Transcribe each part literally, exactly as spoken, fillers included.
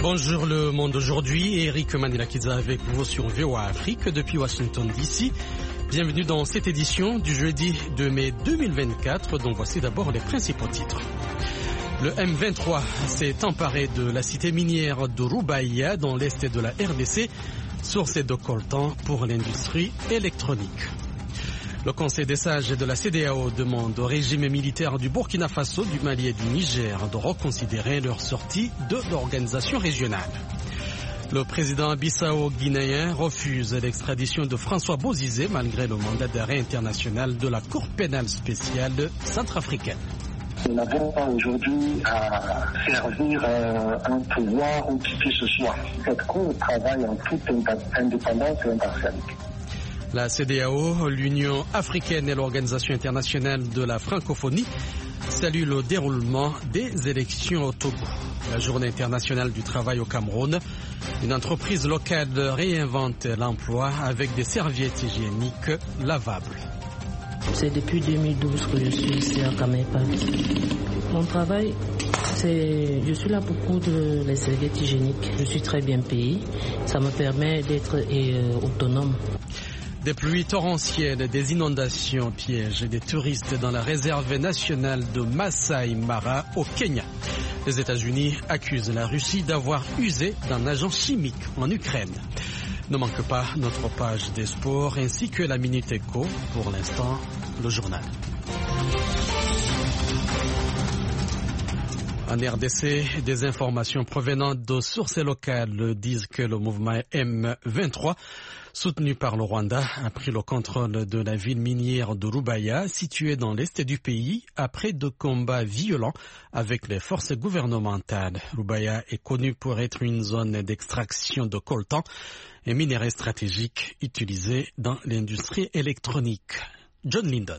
Bonjour le monde aujourd'hui, Eric Manila-Kiza avec vous sur V O A Afrique depuis Washington D C. Bienvenue dans cette édition du jeudi deux mai deux mille vingt-quatre, dont voici d'abord les principaux titres. Le M vingt-trois s'est emparé de la cité minière de Roubaïa dans l'est de la R D C, source de coltan pour l'industrie électronique. Le Conseil des sages de la C D A O demande au régime militaire du Burkina Faso, du Mali et du Niger de reconsidérer leur sortie de l'organisation régionale. Le président bissau-guinéen refuse l'extradition de François Bozizé malgré le mandat d'arrêt international de la Cour pénale spéciale centrafricaine. Nous n'avons pas aujourd'hui à servir euh, un pouvoir ou qui que ce soit. Cette Cour travaille en toute indépendance et impartialité. La C D A O, l'Union africaine et l'Organisation internationale de la francophonie saluent le déroulement des élections au Togo. La journée internationale du travail au Cameroun, une entreprise locale réinvente l'emploi avec des serviettes hygiéniques lavables. C'est depuis deux mille douze que je suis ici à Kamepa. Mon travail, c'est, je suis là pour coudre les serviettes hygiéniques. Je suis très bien payé. Ça me permet d'être euh, autonome. Des pluies torrentielles, des inondations piègent des touristes dans la réserve nationale de Masai Mara au Kenya. Les États-Unis accusent la Russie d'avoir usé d'un agent chimique en Ukraine. Ne manque pas notre page des sports ainsi que la Minute Éco. Pour l'instant, le journal. En R D C, des informations provenant de sources locales disent que le mouvement M vingt-trois, soutenu par le Rwanda, a pris le contrôle de la ville minière de Roubaïa, située dans l'est du pays, après de combats violents avec les forces gouvernementales. Roubaïa est connue pour être une zone d'extraction de coltan, un minerai stratégique utilisé dans l'industrie électronique. John Lyndon.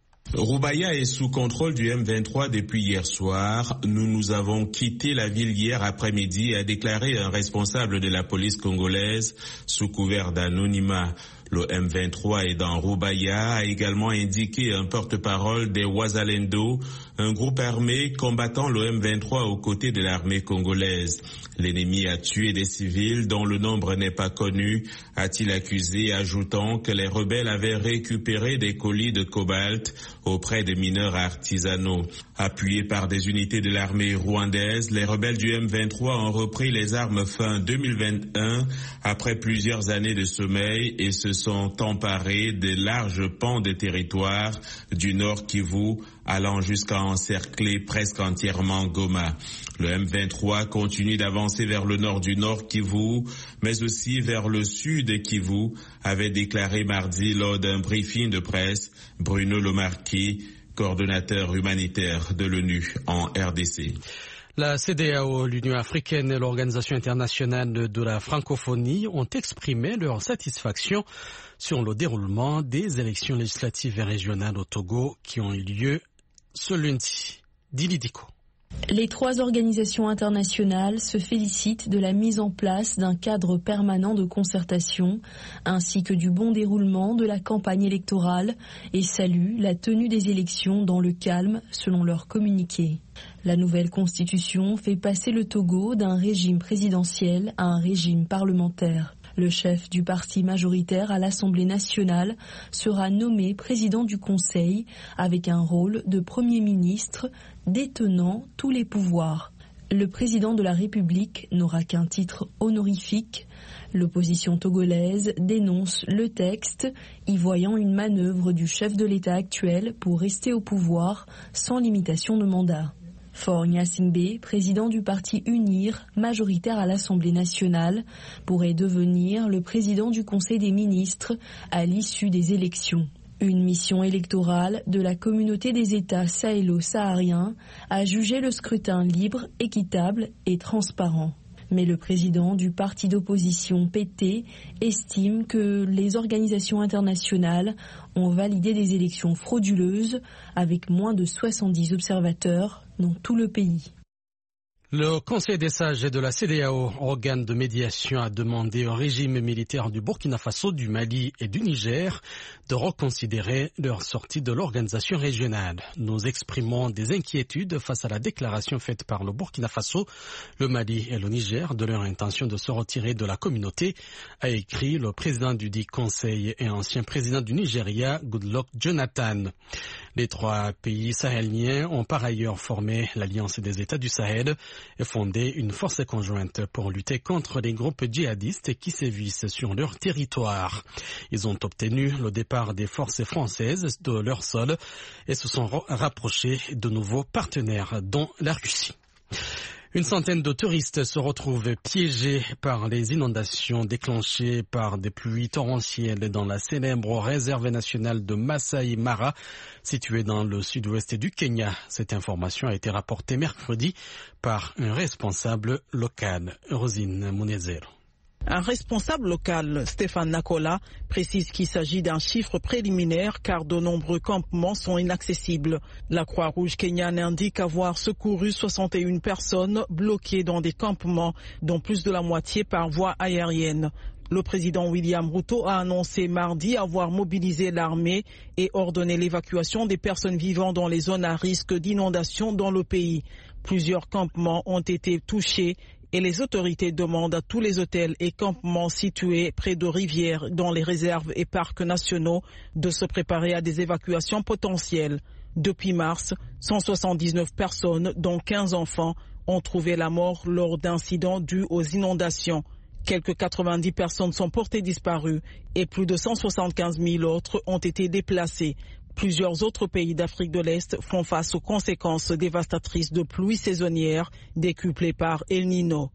Roubaïa est sous contrôle du M vingt-trois depuis hier soir. Nous nous avons quitté la ville hier après-midi, a déclaré un responsable de la police congolaise sous couvert d'anonymat. Le M vingt-trois est dans Roubaïa, a également indiqué un porte-parole des Wazalendo, un groupe armé combattant le M vingt-trois aux côtés de l'armée congolaise. L'ennemi a tué des civils dont le nombre n'est pas connu, a-t-il accusé, ajoutant que les rebelles avaient récupéré des colis de cobalt auprès des mineurs artisanaux. Appuyés par des unités de l'armée rwandaise, les rebelles du M vingt-trois ont repris les armes fin deux mille vingt et un après plusieurs années de sommeil et se sont emparés de larges pans de territoire du Nord Kivu, allant jusqu'à encercler presque entièrement Goma. Le M vingt-trois continue d'avancer vers le nord du Nord Kivu, mais aussi vers le sud Kivu, avait déclaré mardi lors d'un briefing de presse Bruno Lemarquis, coordonnateur humanitaire de l'ONU en R D C. La C D A O, l'Union africaine et l'Organisation internationale de la francophonie ont exprimé leur satisfaction sur le déroulement des élections législatives et régionales au Togo qui ont eu lieu ce lundi. Dili Diko. Les trois organisations internationales se félicitent de la mise en place d'un cadre permanent de concertation ainsi que du bon déroulement de la campagne électorale et saluent la tenue des élections dans le calme selon leur communiqué. La nouvelle constitution fait passer le Togo d'un régime présidentiel à un régime parlementaire. Le chef du parti majoritaire à l'Assemblée nationale sera nommé président du Conseil avec un rôle de Premier ministre détenant tous les pouvoirs. Le président de la République n'aura qu'un titre honorifique. L'opposition togolaise dénonce le texte, y voyant une manœuvre du chef de l'État actuel pour rester au pouvoir sans limitation de mandat. Faure Gnassingbé, président du parti UNIR, majoritaire à l'Assemblée nationale, pourrait devenir le président du Conseil des ministres à l'issue des élections. Une mission électorale de la communauté des États sahélo-sahariens a jugé le scrutin libre, équitable et transparent. Mais le président du parti d'opposition P T estime que les organisations internationales ont validé des élections frauduleuses avec moins de soixante-dix observateurs dans tout le pays. Le Conseil des sages de la C E D E A O, organe de médiation, a demandé au régime militaire du Burkina Faso, du Mali et du Niger de reconsidérer leur sortie de l'organisation régionale. Nous exprimons des inquiétudes face à la déclaration faite par le Burkina Faso, le Mali et le Niger de leur intention de se retirer de la communauté, a écrit le président du dit Conseil et ancien président du Nigeria, Goodluck Jonathan. Les trois pays sahéliens ont par ailleurs formé l'Alliance des États du Sahel et fondé une force conjointe pour lutter contre les groupes djihadistes qui sévissent sur leur territoire. Ils ont obtenu le départ des forces françaises de leur sol et se sont rapprochés de nouveaux partenaires, dont la Russie. Une centaine de touristes se retrouvent piégés par les inondations déclenchées par des pluies torrentielles dans la célèbre réserve nationale de Masai Mara, située dans le sud-ouest du Kenya. Cette information a été rapportée mercredi par un responsable local, Rosine Munezero. Un responsable local, Stéphane Nakola, précise qu'il s'agit d'un chiffre préliminaire car de nombreux campements sont inaccessibles. La Croix-Rouge kenyane indique avoir secouru soixante et une personnes bloquées dans des campements, dont plus de la moitié par voie aérienne. Le président William Ruto a annoncé mardi avoir mobilisé l'armée et ordonné l'évacuation des personnes vivant dans les zones à risque d'inondation dans le pays. Plusieurs campements ont été touchés et les autorités demandent à tous les hôtels et campements situés près de rivières, dans les réserves et parcs nationaux, de se préparer à des évacuations potentielles. Depuis mars, cent soixante-dix-neuf personnes, dont quinze enfants, ont trouvé la mort lors d'incidents dus aux inondations. Quelques quatre-vingt-dix personnes sont portées disparues et plus de cent soixante-quinze mille autres ont été déplacées. Plusieurs autres pays d'Afrique de l'Est font face aux conséquences dévastatrices de pluies saisonnières décuplées par El Niño.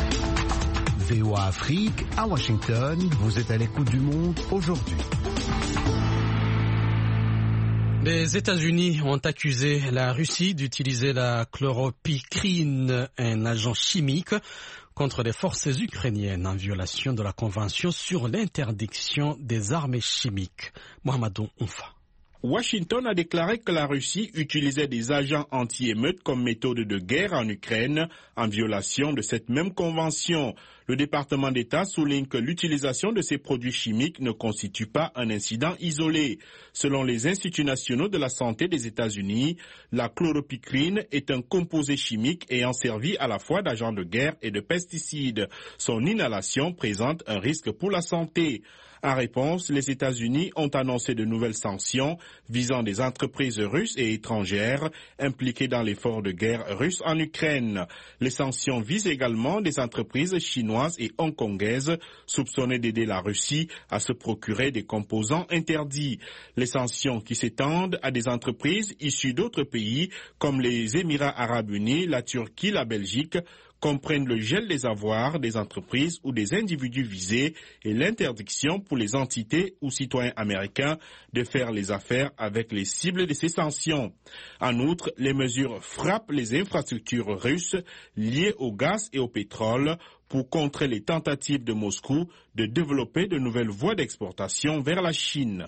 V O A Afrique, à Washington, vous êtes à l'écoute du monde aujourd'hui. Les États-Unis ont accusé la Russie d'utiliser la chloropicrine, un agent chimique, contre les forces ukrainiennes en violation de la Convention sur l'interdiction des armes chimiques. Mohamedou Oumfa. Washington a déclaré que la Russie utilisait des agents anti-émeutes comme méthode de guerre en Ukraine, en violation de cette même convention. Le département d'État souligne que l'utilisation de ces produits chimiques ne constitue pas un incident isolé. Selon les instituts nationaux de la santé des États-Unis, la chloropicrine est un composé chimique ayant servi à la fois d'agent de guerre et de pesticide. Son inhalation présente un risque pour la santé. En réponse, les États-Unis ont annoncé de nouvelles sanctions visant des entreprises russes et étrangères impliquées dans l'effort de guerre russe en Ukraine. Les sanctions visent également des entreprises chinoises et hongkongaises soupçonnées d'aider la Russie à se procurer des composants interdits. Les sanctions qui s'étendent à des entreprises issues d'autres pays comme les Émirats arabes unis, la Turquie, la Belgique, comprennent le gel des avoirs des entreprises ou des individus visés et l'interdiction pour les entités ou citoyens américains de faire les affaires avec les cibles de ces sanctions. En outre, les mesures frappent les infrastructures russes liées au gaz et au pétrole pour contrer les tentatives de Moscou de développer de nouvelles voies d'exportation vers la Chine.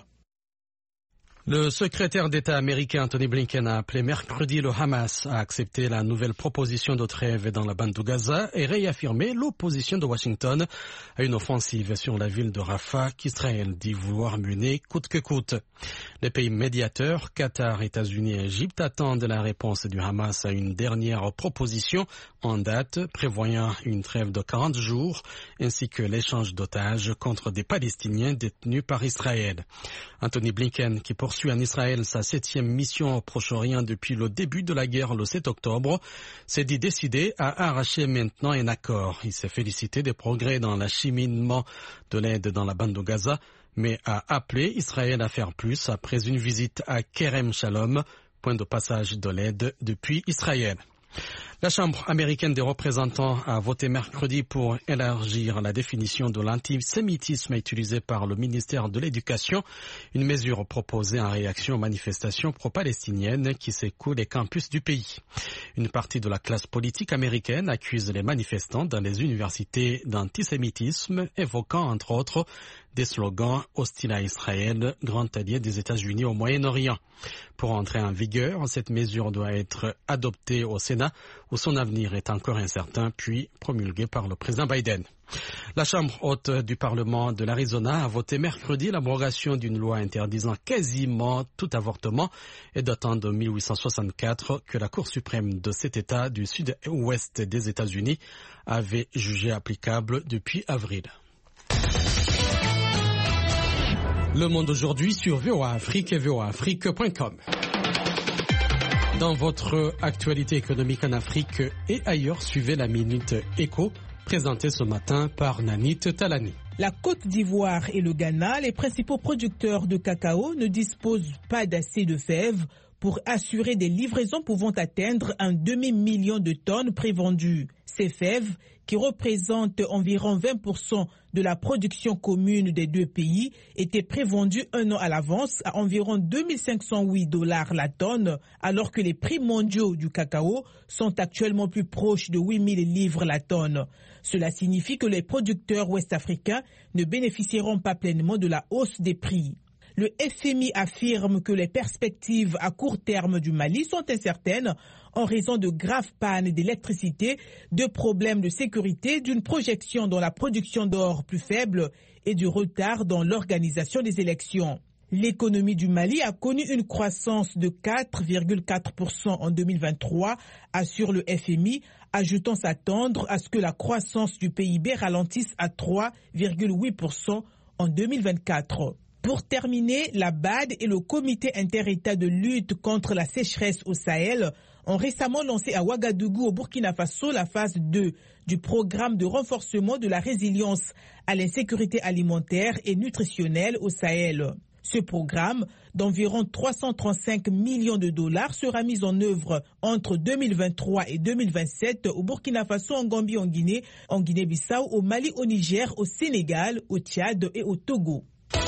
Le secrétaire d'État américain Anthony Blinken a appelé mercredi le Hamas à accepter la nouvelle proposition de trêve dans la bande de Gaza et réaffirmé l'opposition de Washington à une offensive sur la ville de Rafah qu'Israël dit vouloir mener coûte que coûte. Les pays médiateurs, Qatar, États-Unis et Égypte, attendent la réponse du Hamas à une dernière proposition en date prévoyant une trêve de quarante jours ainsi que l'échange d'otages contre des Palestiniens détenus par Israël. Anthony Blinken, qui poursuit en Israël sa septième mission au Proche-Orient depuis le début de la guerre le sept octobre, s'est dit décidé à arracher maintenant un accord. Il s'est félicité des progrès dans l'acheminement de l'aide dans la bande de Gaza, mais a appelé Israël à faire plus après une visite à Kerem Shalom, point de passage de l'aide depuis Israël. La Chambre américaine des représentants a voté mercredi pour élargir la définition de l'antisémitisme utilisée par le ministère de l'Éducation, une mesure proposée en réaction aux manifestations pro-palestiniennes qui secouent les campus du pays. Une partie de la classe politique américaine accuse les manifestants dans les universités d'antisémitisme, évoquant entre autres des slogans hostiles à Israël, grand allié des États-Unis au Moyen-Orient. Pour entrer en vigueur, cette mesure doit être adoptée au Sénat où son avenir est encore incertain, puis promulgué par le président Biden. La Chambre haute du Parlement de l'Arizona a voté mercredi l'abrogation d'une loi interdisant quasiment tout avortement et datant de mille huit cent soixante-quatre que la Cour suprême de cet État du sud-ouest des États-Unis avait jugé applicable depuis avril. Le Monde aujourd'hui sur V O A Afrique et V O A Afrique point com. Dans votre actualité économique en Afrique et ailleurs, suivez la Minute Éco, présentée ce matin par Nanit Talani. La Côte d'Ivoire et le Ghana, les principaux producteurs de cacao, ne disposent pas d'assez de fèves pour assurer des livraisons pouvant atteindre un demi-million de tonnes prévendues. Ces fèves, qui représentent environ vingt pour cent de la production commune des deux pays, étaient prévendues un an à l'avance à environ deux mille cinq cent huit dollars la tonne, alors que les prix mondiaux du cacao sont actuellement plus proches de huit mille livres la tonne. Cela signifie que les producteurs ouest-africains ne bénéficieront pas pleinement de la hausse des prix. Le F M I affirme que les perspectives à court terme du Mali sont incertaines en raison de graves pannes d'électricité, de problèmes de sécurité, d'une projection dans la production d'or plus faible et du retard dans l'organisation des élections. L'économie du Mali a connu une croissance de quatre virgule quatre pour cent en deux mille vingt-trois, assure le F M I, ajoutant s'attendre à ce que la croissance du P I B ralentisse à trois virgule huit pour cent en deux mille vingt-quatre. Pour terminer, la B A D et le Comité interétat de lutte contre la sécheresse au Sahel ont récemment lancé à Ouagadougou, au Burkina Faso, la phase deux du programme de renforcement de la résilience à l'insécurité alimentaire et nutritionnelle au Sahel. Ce programme, d'environ trois cent trente-cinq millions de dollars, sera mis en œuvre entre deux mille vingt-trois et deux mille vingt-sept au Burkina Faso, en Gambie, en Guinée, en Guinée-Bissau, au Mali, au Niger, au Sénégal, au Tchad et au Togo.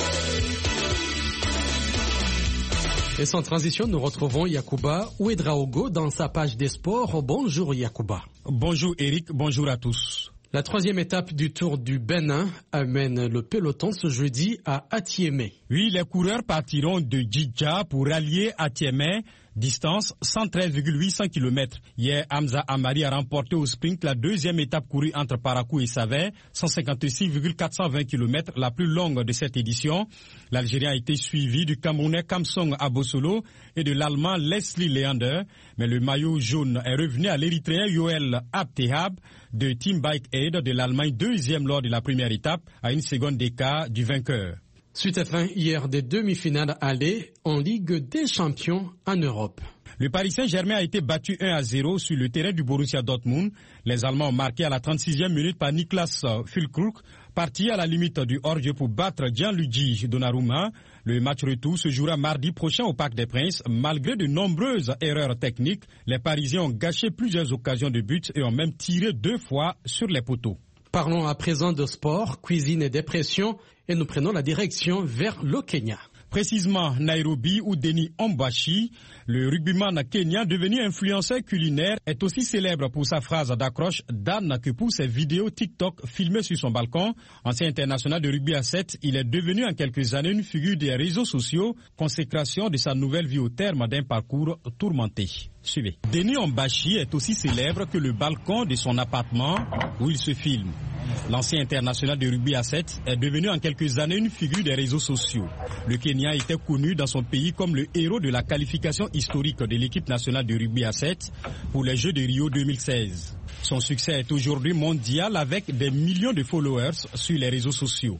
Et sans transition, nous retrouvons Yacouba Ouedraogo dans sa page des sports. Bonjour Yacouba. Bonjour Eric, bonjour à tous. La troisième étape du Tour du Bénin amène le peloton ce jeudi à Atiémé. Oui, les coureurs partiront de Djidja pour rallier Atiémé, distance cent treize virgule huit cents kilomètres. Hier, Hamza Amari a remporté au sprint la deuxième étape courue entre Parakou et Savé, cent cinquante-six virgule quatre cent vingt kilomètres, la plus longue de cette édition. L'Algérien a été suivi du Camerounais Kamsong Abosolo et de l'Allemand Leslie Leander. Mais le maillot jaune est revenu à l'Érythréen Yoel Abtehab de Team Bike Aid de l'Allemagne, deuxième lors de la première étape, à une seconde d'écart du vainqueur. Suite à fin hier des demi-finales allées en Ligue des champions en Europe. Le Paris Saint-Germain a été battu un à zéro sur le terrain du Borussia Dortmund. Les Allemands ont marqué à la trente-sixième minute par Niklas Füllkrug, parti à la limite du hors-jeu pour battre Gianluigi Donnarumma. Le match retour se jouera mardi prochain au Parc des Princes. Malgré de nombreuses erreurs techniques, les Parisiens ont gâché plusieurs occasions de but et ont même tiré deux fois sur les poteaux. Parlons à présent de sport, cuisine et dépression et nous prenons la direction vers le Kenya. Précisément Nairobi où Denis Ombashi, le rugbyman kenyan devenu influenceur culinaire, est aussi célèbre pour sa phrase d'accroche d'âne que pour ses vidéos TikTok filmées sur son balcon. Ancien international de rugby à sept, il est devenu en quelques années une figure des réseaux sociaux, consécration de sa nouvelle vie au terme d'un parcours tourmenté. Suivez. Denis Ombashi est aussi célèbre que le balcon de son appartement où il se filme. L'ancien international de rugby à sept est devenu en quelques années une figure des réseaux sociaux. Le Kenya était connu dans son pays comme le héros de la qualification historique de l'équipe nationale de rugby à sept pour les Jeux de Rio deux mille seize. Son succès est aujourd'hui mondial avec des millions de followers sur les réseaux sociaux.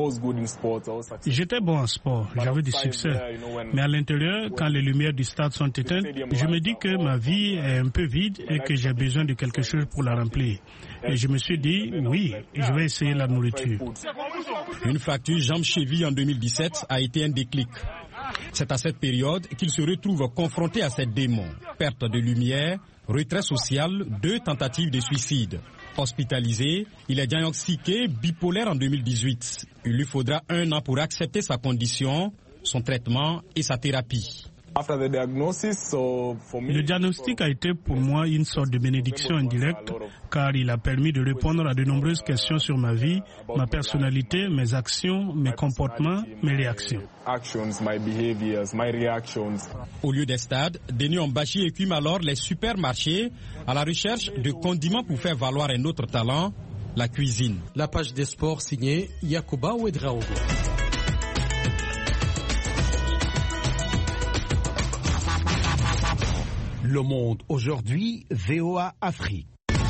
J'étais bon en sport, j'avais du succès. Mais à l'intérieur, quand les lumières du stade sont éteintes, je me dis que ma vie est un peu vide et que j'ai besoin de quelque chose pour la remplir. Et je me suis dit, oui, je vais essayer la nourriture. Une fracture jambe-cheville en deux mille dix-sept a été un déclic. C'est à cette période qu'il se retrouve confronté à ces démons. Perte de lumière, retrait social, deux tentatives de suicide. Hospitalisé, il est diagnostiqué bipolaire en deux mille dix-huit. Il lui faudra un an pour accepter sa condition, son traitement et sa thérapie. Le diagnostic a été pour moi une sorte de bénédiction indirecte car il a permis de répondre à de nombreuses questions sur ma vie, ma personnalité, mes actions, mes comportements, mes réactions. Au lieu des stades, Denis Ombachi écume alors les supermarchés à la recherche de condiments pour faire valoir un autre talent, la cuisine. La page des sports signée Yakuba Ouedraogo. Le Monde aujourd'hui, V O A Afrique.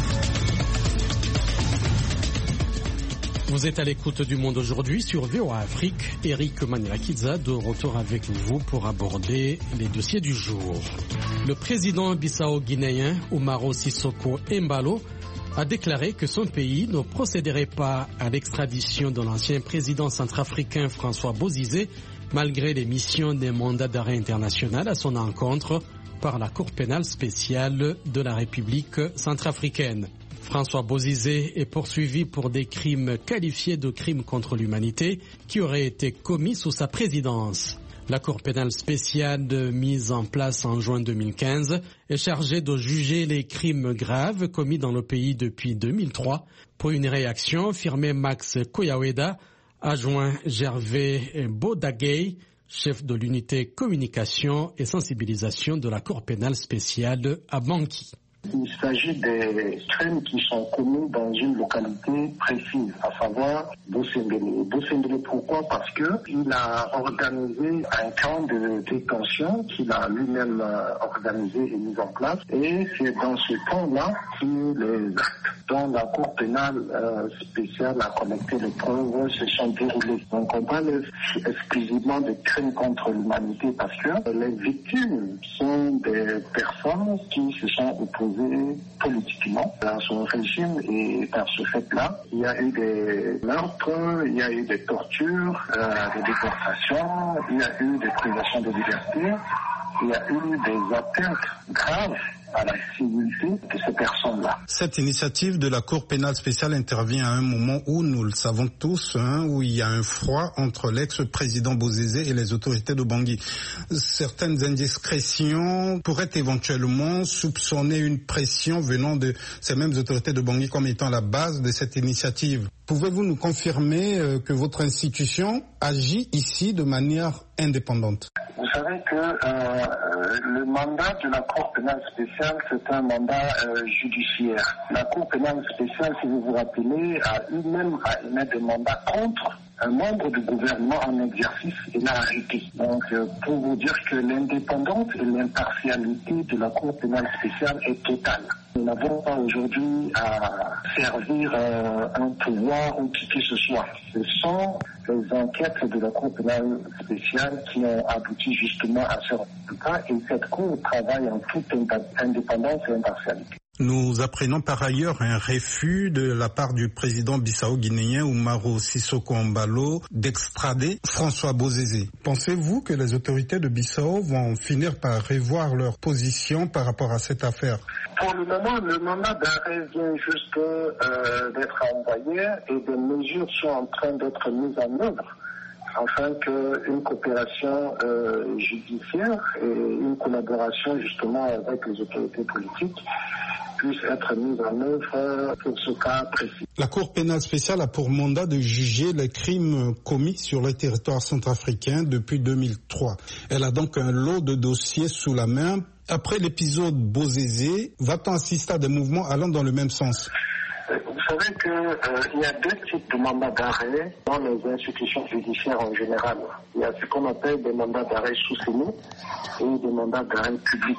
Vous êtes à l'écoute du Monde aujourd'hui sur V O A Afrique. Eric Manirakidza de retour avec vous pour aborder les dossiers du jour. Le président bissau-guinéen Umaro Sissoko Embalo a déclaré que son pays ne procéderait pas à l'extradition de l'ancien président centrafricain François Bozizé malgré l'émission d'un mandat d'arrêt international à son encontre par la Cour pénale spéciale de la République centrafricaine. François Bozizé est poursuivi pour des crimes qualifiés de crimes contre l'humanité qui auraient été commis sous sa présidence. La Cour pénale spéciale mise en place en juin deux mille quinze est chargée de juger les crimes graves commis dans le pays depuis deux mille trois. Pour une réaction, affirmait Max Koyaweda, adjoint Gervais Bodagay, chef de l'unité communication et sensibilisation de la Cour pénale spéciale à Bangui. Il s'agit des crimes qui sont commis dans une localité précise, à savoir Bosendele. Bosendele, pourquoi? Parce qu'il a organisé un camp de détention qu'il a lui-même organisé et mis en place. Et c'est dans ce camp-là que les actes dont la Cour pénale euh, spéciale a collecté les preuves se sont déroulés. Donc on parle exclusivement de crimes contre l'humanité parce que les victimes sont des personnes qui se sont opposées politiquement à son régime et par ce fait-là, il y a eu des meurtres, il y a eu des tortures, euh, des déportations, il y a eu des privations de liberté, il y a eu des atteintes graves à la civilité de ces personnes-là. Cette initiative de la Cour pénale spéciale intervient à un moment où, nous le savons tous, hein, où il y a un froid entre l'ex-président Bozizé et les autorités de Bangui. Certaines indiscrétions pourraient éventuellement soupçonner une pression venant de ces mêmes autorités de Bangui comme étant la base de cette initiative. Pouvez-vous nous confirmer euh, que votre institution agit ici de manière indépendante? Vous savez que euh, le mandat de la Cour pénale spéciale, c'est un mandat euh, judiciaire. La Cour pénale spéciale, si vous vous rappelez, a eu-même à émettre des mandats contre un membre du gouvernement en exercice et l'a arrêté. Donc, euh, pour vous dire que l'indépendance et l'impartialité de la Cour pénale spéciale est totale. Nous n'avons pas aujourd'hui à servir euh, un pouvoir ou qui que ce soit. Ce sont les enquêtes de la Cour pénale spéciale qui ont abouti justement à ce résultat et cette Cour travaille en toute indépendance et impartialité. Nous apprenons par ailleurs un refus de la part du président bissau-guinéen Umaro Sissoko Embalo d'extrader François Bozizé. Pensez-vous que les autorités de Bissau vont finir par revoir leur position par rapport à cette affaire? Pour le moment, le mandat d'arrêt vient juste euh, d'être envoyé et des mesures sont en train d'être mises en œuvre afin qu'une coopération euh, judiciaire et une collaboration justement avec les autorités politiques puisse être mise en œuvre pour ce cas précis. La Cour pénale spéciale a pour mandat de juger les crimes commis sur le territoire centrafricain depuis deux mille trois. Elle a donc un lot de dossiers sous la main. Après l'épisode Bozizé, va-t-on assister à des mouvements allant dans le même sens? Vous savez qu'il euh, y a deux types de mandats d'arrêt dans les institutions judiciaires en général. Il y a ce qu'on appelle des mandats d'arrêt sous scellé et des mandats d'arrêt publics.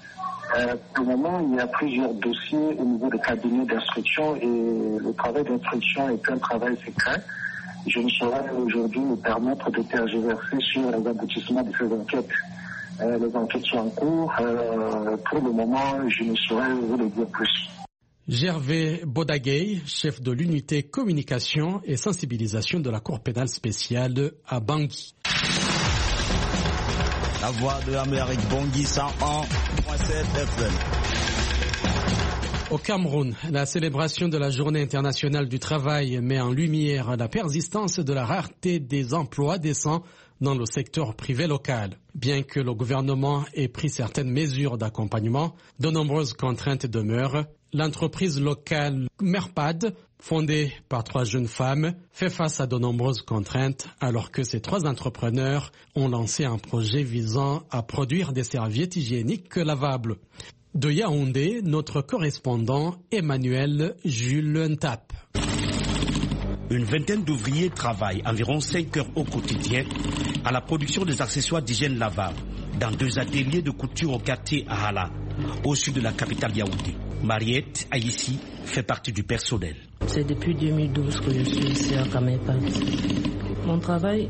Euh, pour le moment, il y a plusieurs dossiers au niveau des cabinets d'instruction et le travail d'instruction est un travail secret. Je ne saurais aujourd'hui me permettre de tergiverser sur les aboutissements de ces enquêtes. Euh, les enquêtes sont en cours. Euh, pour le moment, je ne saurais vous le dire plus. Gervais Bodagay, chef de l'unité communication et sensibilisation de la Cour pénale spéciale à Bangui. La voix de l'Amérique, Bangui cent un virgule sept F M. Au Cameroun, la célébration de la Journée internationale du travail met en lumière la persistance de la rareté des emplois décents dans le secteur privé local. Bien que le gouvernement ait pris certaines mesures d'accompagnement, de nombreuses contraintes demeurent. L'entreprise locale Merpad, fondée par trois jeunes femmes, fait face à de nombreuses contraintes alors que ces trois entrepreneurs ont lancé un projet visant à produire des serviettes hygiéniques lavables. De Yaoundé, notre correspondant Emmanuel Jules Ntap. Une vingtaine d'ouvriers travaillent environ cinq heures au quotidien à la production des accessoires d'hygiène lavables dans deux ateliers de couture au quartier Ahala, au sud de la capitale Yaoundé. Mariette Aïssi fait partie du personnel. C'est depuis deux mille douze que je suis ici à Kamepad. Mon travail,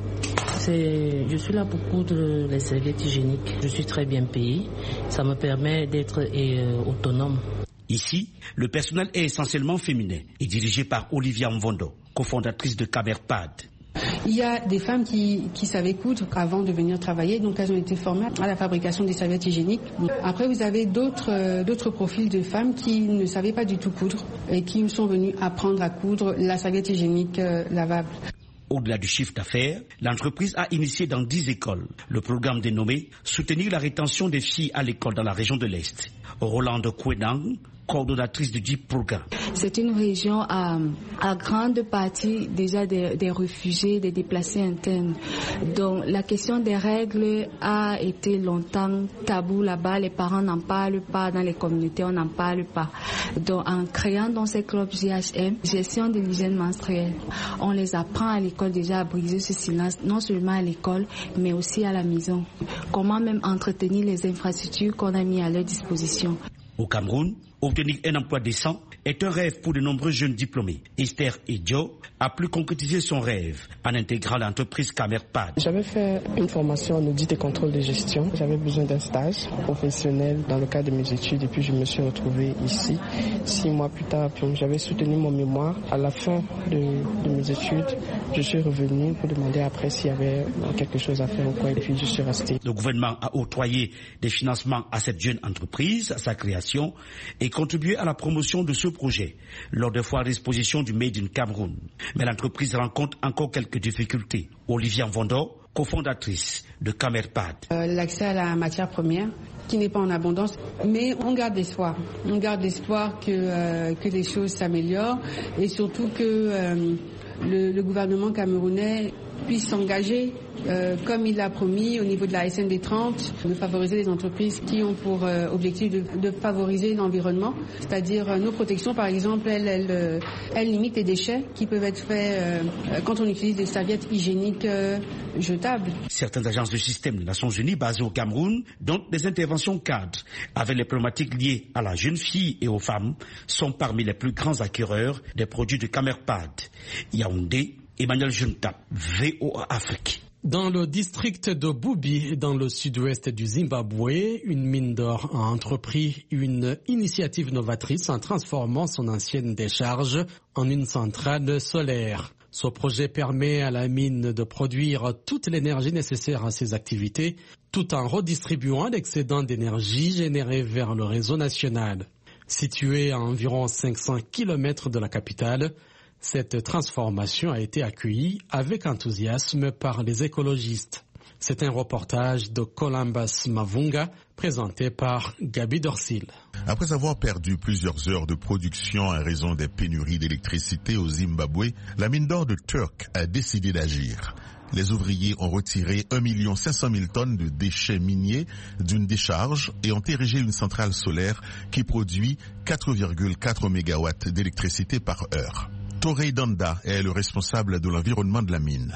c'est, je suis là pour coudre les serviettes hygiéniques. Je suis très bien payé. Ça me permet d'être euh, autonome. Ici, le personnel est essentiellement féminin et dirigé par Olivia Mvondo, cofondatrice de Kamerpad. Il y a des femmes qui, qui savaient coudre avant de venir travailler, donc elles ont été formées à la fabrication des serviettes hygiéniques. Après, vous avez d'autres, euh, d'autres profils de femmes qui ne savaient pas du tout coudre et qui sont venues apprendre à coudre la serviette hygiénique euh, lavable. Au-delà du chiffre d'affaires, l'entreprise a initié dans dix écoles le programme dénommé « Soutenir la rétention des filles à l'école dans la région de l'Est ». Rolande Kouenang, coordonnatrice du dit programme. C'est une région à, à grande partie déjà des, des réfugiés, des déplacés internes. Donc la question des règles a été longtemps tabou là-bas. Les parents n'en parlent pas, dans les communautés on n'en parle pas. Donc en créant dans ces clubs G H M, gestion de l'hygiène menstruelle, on les apprend à l'école déjà à briser ce silence, non seulement à l'école, mais aussi à la maison. Comment même entretenir les infrastructures qu'on a mis à leur disposition. Au Cameroun, obtenir un emploi décent est un rêve pour de nombreux jeunes diplômés. Esther Edjo a pu concrétiser son rêve en intégrant l'entreprise Kamerpad. J'avais fait une formation en audit et contrôle de gestion. J'avais besoin d'un stage professionnel dans le cadre de mes études et puis je me suis retrouvée ici. Six mois plus tard, puis j'avais soutenu mon mémoire. À la fin de, de mes études, je suis revenue pour demander après s'il y avait quelque chose à faire ou quoi et puis je suis restée. Le gouvernement a octroyé des financements à cette jeune entreprise, à sa création et contribué à la promotion de ce projet lors des foires d'exposition du Made in Cameroun. Mais l'entreprise rencontre encore quelques difficultés. Olivia Mvondo, cofondatrice de Kamerpad. Euh, l'accès à la matière première qui n'est pas en abondance, mais on garde l'espoir. On garde l'espoir que, euh, que les choses s'améliorent et surtout que euh, le, le gouvernement camerounais puisse s'engager, euh, comme il l'a promis au niveau de la S N D trente, de favoriser les entreprises qui ont pour euh, objectif de, de favoriser l'environnement. C'est-à-dire euh, nos protections, par exemple, elles, elles, euh, elles limitent les déchets qui peuvent être faits euh, quand on utilise des serviettes hygiéniques euh, jetables. Certaines agences du système des Nations Unies basées au Cameroun, dont des interventions cadres avec les problématiques liées à la jeune fille et aux femmes, sont parmi les plus grands acquéreurs des produits de Kamerpad. Yaoundé, Emmanuel Juntap, V O A Afrique. Dans le district de Bubi, dans le sud-ouest du Zimbabwe, une mine d'or a entrepris une initiative novatrice en transformant son ancienne décharge en une centrale solaire. Ce projet permet à la mine de produire toute l'énergie nécessaire à ses activités, tout en redistribuant l'excédent d'énergie généré vers le réseau national. Situé à environ cinq cents kilomètres de la capitale, cette transformation a été accueillie avec enthousiasme par les écologistes. C'est un reportage de Columbus Mavunga présenté par Gabi Dorsil. Après avoir perdu plusieurs heures de production en raison des pénuries d'électricité au Zimbabwe, la mine d'or de Turk a décidé d'agir. Les ouvriers ont retiré un million cinq cent mille tonnes de déchets miniers d'une décharge et ont érigé une centrale solaire qui produit quatre virgule quatre mégawatts d'électricité par heure. Torey Danda est le responsable de l'environnement de la mine.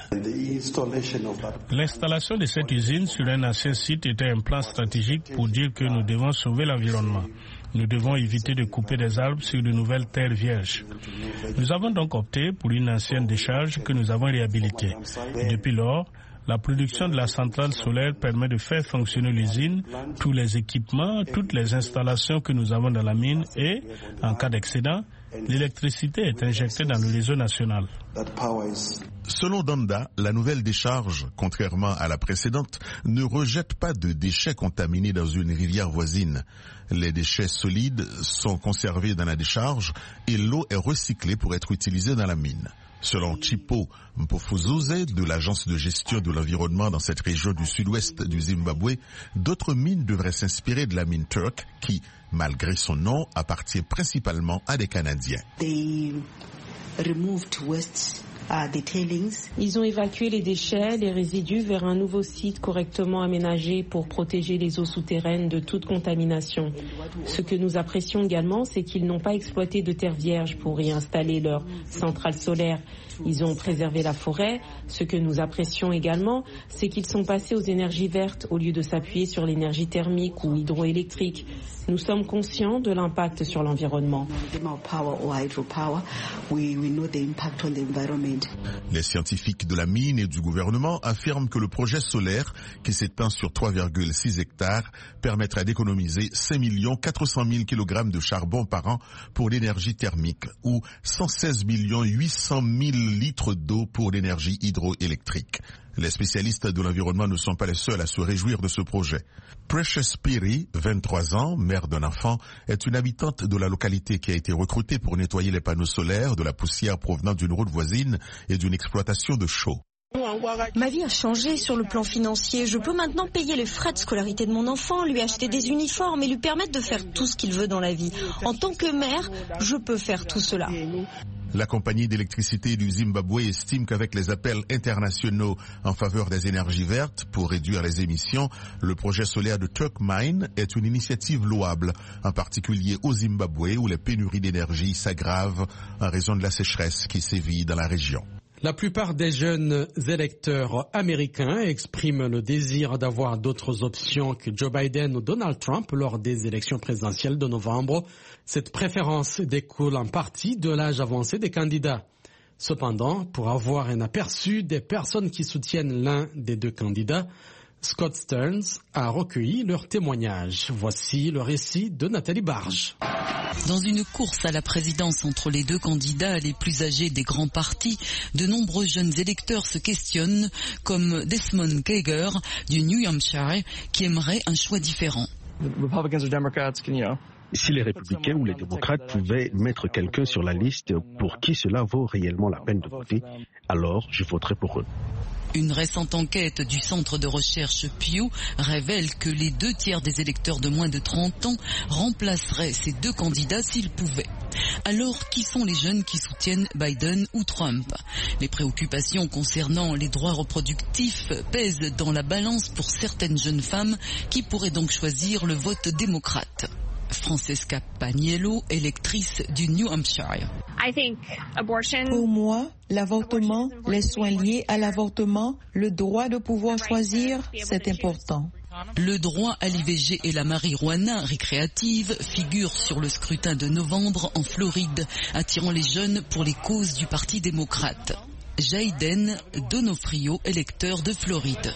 L'installation de cette usine sur un ancien site était un plan stratégique pour dire que nous devons sauver l'environnement. Nous devons éviter de couper des arbres sur de nouvelles terres vierges. Nous avons donc opté pour une ancienne décharge que nous avons réhabilitée. Et depuis lors, la production de la centrale solaire permet de faire fonctionner l'usine, tous les équipements, toutes les installations que nous avons dans la mine et, en cas d'excédent, l'électricité est injectée dans le réseau national. Selon Donda, la nouvelle décharge, contrairement à la précédente, ne rejette pas de déchets contaminés dans une rivière voisine. Les déchets solides sont conservés dans la décharge et l'eau est recyclée pour être utilisée dans la mine. Selon Chipo Mpofuzuze de l'Agence de gestion de l'environnement dans cette région du sud-ouest du Zimbabwe, d'autres mines devraient s'inspirer de la mine Turk qui, malgré son nom, appartient principalement à des Canadiens. They removed waste. Ils ont évacué les déchets, les résidus vers un nouveau site correctement aménagé pour protéger les eaux souterraines de toute contamination. Ce que nous apprécions également, c'est qu'ils n'ont pas exploité de terre vierge pour y installer leur centrale solaire. Ils ont préservé la forêt. Ce que nous apprécions également, c'est qu'ils sont passés aux énergies vertes au lieu de s'appuyer sur l'énergie thermique ou hydroélectrique. Nous sommes conscients de l'impact sur l'environnement. Les scientifiques de la mine et du gouvernement affirment que le projet solaire, qui s'étend sur trois virgule six hectares, permettra d'économiser cinq millions quatre cent mille kilogrammes de charbon par an pour l'énergie thermique ou cent seize millions huit cent mille litres d'eau pour l'énergie hydroélectrique. Les spécialistes de l'environnement ne sont pas les seuls à se réjouir de ce projet. Precious Piri, vingt-trois ans, mère d'un enfant, est une habitante de la localité qui a été recrutée pour nettoyer les panneaux solaires de la poussière provenant d'une route voisine et d'une exploitation de chaux. Ma vie a changé sur le plan financier. Je peux maintenant payer les frais de scolarité de mon enfant, lui acheter des uniformes et lui permettre de faire tout ce qu'il veut dans la vie. En tant que mère, je peux faire tout cela. La compagnie d'électricité du Zimbabwe estime qu'avec les appels internationaux en faveur des énergies vertes pour réduire les émissions, le projet solaire de Turk Mine est une initiative louable, en particulier au Zimbabwe où les pénuries d'énergie s'aggravent en raison de la sécheresse qui sévit dans la région. La plupart des jeunes électeurs américains expriment le désir d'avoir d'autres options que Joe Biden ou Donald Trump lors des élections présidentielles de novembre. Cette préférence découle en partie de l'âge avancé des candidats. Cependant, pour avoir un aperçu des personnes qui soutiennent l'un des deux candidats, Scott Stearns a recueilli leurs témoignages. Voici le récit de Nathalie Barge. Dans une course à la présidence entre les deux candidats les plus âgés des grands partis, de nombreux jeunes électeurs se questionnent, comme Desmond Geiger du New Hampshire, qui aimerait un choix différent. Si les républicains ou les démocrates pouvaient mettre quelqu'un sur la liste pour qui cela vaut réellement la peine de voter, alors je voterais pour eux. Une récente enquête du centre de recherche Pew révèle que les deux tiers des électeurs de moins de trente ans remplaceraient ces deux candidats s'ils pouvaient. Alors, qui sont les jeunes qui soutiennent Biden ou Trump? Les préoccupations concernant les droits reproductifs pèsent dans la balance pour certaines jeunes femmes qui pourraient donc choisir le vote démocrate. Francesca Paniello, électrice du New Hampshire. Pour moi, l'avortement, les soins liés à l'avortement, le droit de pouvoir choisir, c'est important. Le droit à l'I V G et la marijuana récréative figurent sur le scrutin de novembre en Floride, attirant les jeunes pour les causes du Parti démocrate. Jaiden Donofrio, électeur de Floride.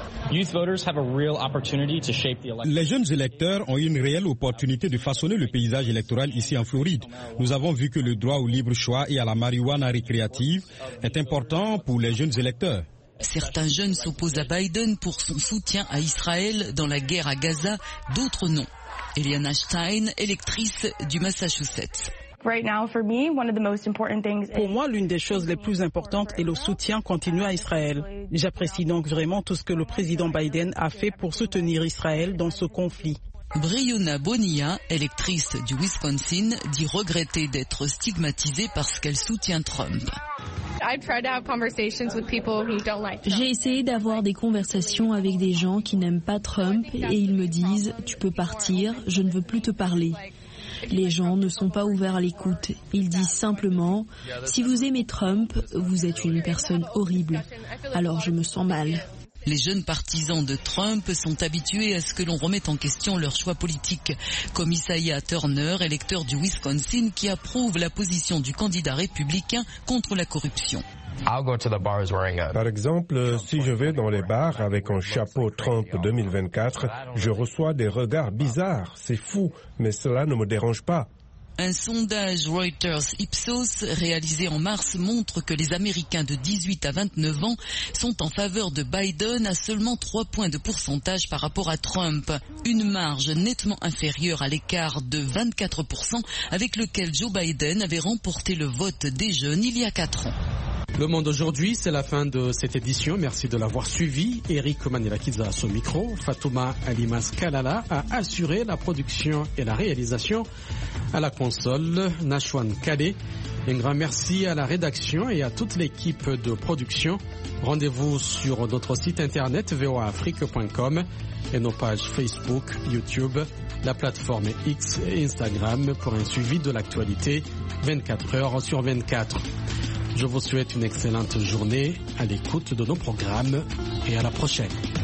Les jeunes électeurs ont une réelle opportunité de façonner le paysage électoral ici en Floride. Nous avons vu que le droit au libre choix et à la marijuana récréative est important pour les jeunes électeurs. Certains jeunes s'opposent à Biden pour son soutien à Israël dans la guerre à Gaza, d'autres non. Eliana Stein, électrice du Massachusetts. Pour moi, l'une des choses les plus importantes est le soutien continu à Israël. J'apprécie donc vraiment tout ce que le président Biden a fait pour soutenir Israël dans ce conflit. Brianna Bonilla, électrice du Wisconsin, dit regretter d'être stigmatisée parce qu'elle soutient Trump. J'ai essayé d'avoir des conversations avec des gens qui n'aiment pas Trump et ils me disent « Tu peux partir, je ne veux plus te parler ». Les gens ne sont pas ouverts à l'écoute. Ils disent simplement « Si vous aimez Trump, vous êtes une personne horrible. » Alors je me sens mal. Les jeunes partisans de Trump sont habitués à ce que l'on remette en question leur choix politique, comme Isaiah Turner, électeur du Wisconsin, qui approuve la position du candidat républicain contre la corruption. Par exemple, si je vais dans les bars avec un chapeau Trump deux mille vingt-quatre, je reçois des regards bizarres. C'est fou, mais cela ne me dérange pas. Un sondage Reuters-Ipsos réalisé en mars montre que les Américains de dix-huit à vingt-neuf ans sont en faveur de Biden à seulement trois points de pourcentage par rapport à Trump. Une marge nettement inférieure à l'écart de vingt-quatre pour cent avec lequel Joe Biden avait remporté le vote des jeunes il y a quatre ans. Le Monde aujourd'hui, c'est la fin de cette édition. Merci de l'avoir suivi. Eric Manirakiza à son micro. Fatouma Alimas Kalala a assuré la production et la réalisation. À la console, Nashwan Kade. Un grand merci à la rédaction et à toute l'équipe de production. Rendez-vous sur notre site internet v o a afrique point com et nos pages Facebook, YouTube, la plateforme X et Instagram pour un suivi de l'actualité vingt-quatre heures sur vingt-quatre. Je vous souhaite une excellente journée à l'écoute de nos programmes et à la prochaine.